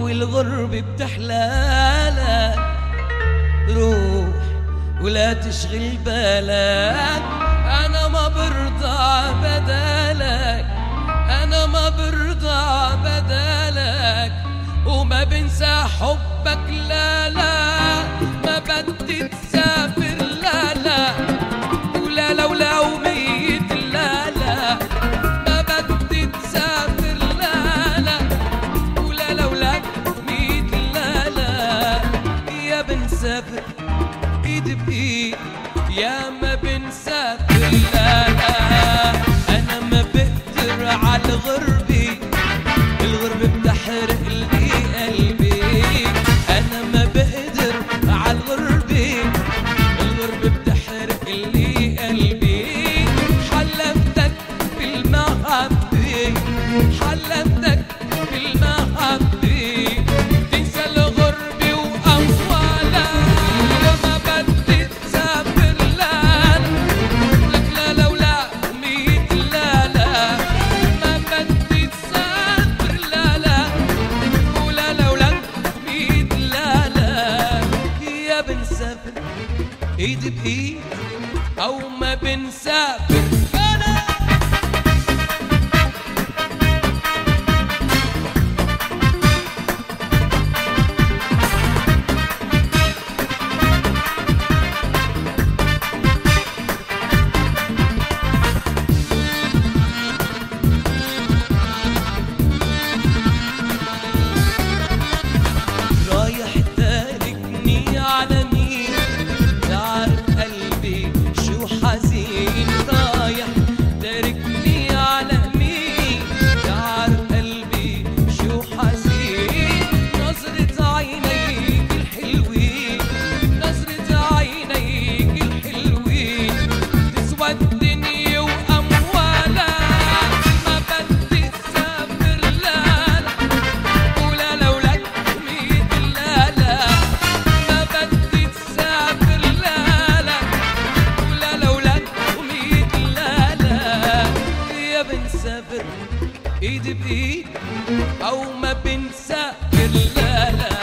لو الغرب بتحلالك روح ولا تشغل بالك. أنا ما برضى بدالك، أنا ما برضى بدالك، وما بنسى حبك لا لا، ما بدي تسافر لا لا، ولا لو لو ميت لا لا، ما بدي تسافر لا لا، ولا لو لو ميت لا لا. يا بنسافر ايد بايد، يا ما بنسافر لا لا. انا ما بقدر على الغربة، الغربة بتحرق لي قلبي. انا ما بقدر على الغربة، الغربة بتحرق لي قلبي. حلفتك بالمحبة، حلفتك بالمحبة، تنسى الغربة وأموالك. ما بدي تسافر لا لك لا لو لا ميت لا لا، ما بدي تسافر لا لا، ولا لو لا ميت لا لا. يا بنسافر ايد بايد او ما بنسافر لا. رايح تاركني على مين؟ تعرف قلبي شو حزين. رايح تاركني على مين؟ تعرف قلبي شو حزين. نظرة عينيك الحلوين، نظرة عينيك الحلوين، تسوى الدنيا وأموالك. ما بدي تسافر لا لا، ولا لو لك ميت لا لا، ما بدي تسافر لا لا، ولا لو لك ميت لا لا. يا بنسافر ايد بايد او ما بنسافر لا لا.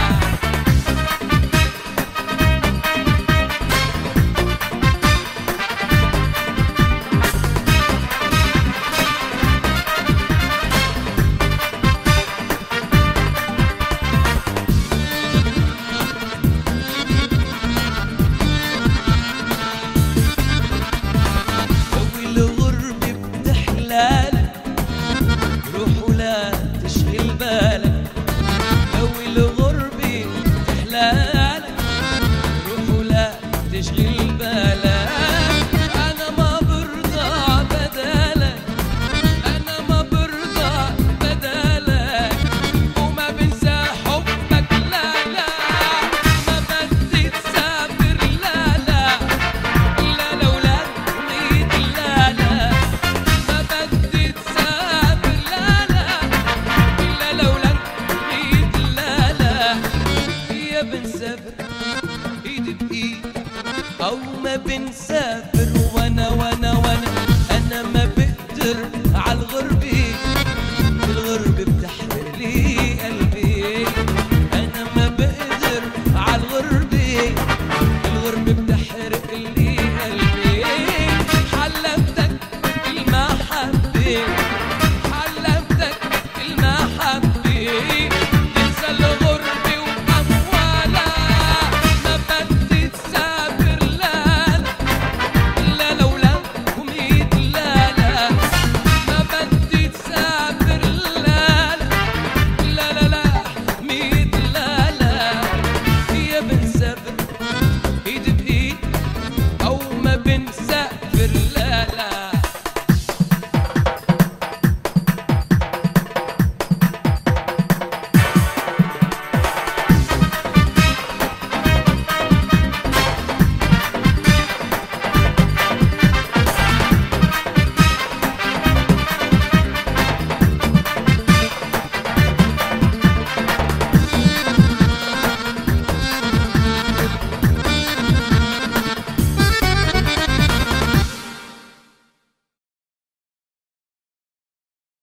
لو الغربة بتحلالك روح ولا تشغل بالك. لو الغربة بتحلالك روح ولا تشغل بالك. أنا ما برضى بدالك، أنا ما برضى بدالك، وما بنسى حبك لا لا. ما بدي تسافر لا لا، لا لو لا ميت لا لا، ما بدي تسافر لا لا، لا لو لا ميت لا لا. يا بنسافر ايد بايد او ما بنسافر